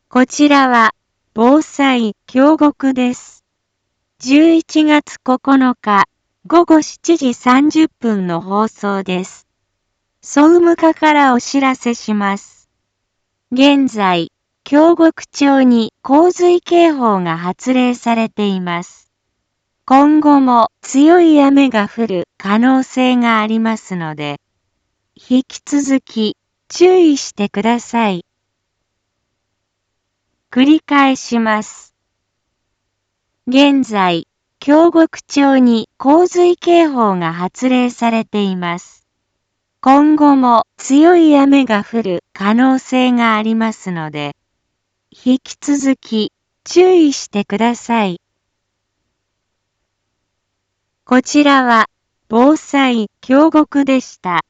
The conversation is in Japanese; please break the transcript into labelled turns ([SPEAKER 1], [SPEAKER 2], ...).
[SPEAKER 1] こちらは防災京極です。11月9日午後7時30分の放送です。総務課からお知らせします。現在、京極町に洪水警報が発令されています。今後も強い雨が降る可能性がありますので、引き続き注意してください。繰り返します。現在、京極町に洪水警報が発令されています。今後も強い雨が降る可能性がありますので、引き続き注意してください。こちらは防災京極でした。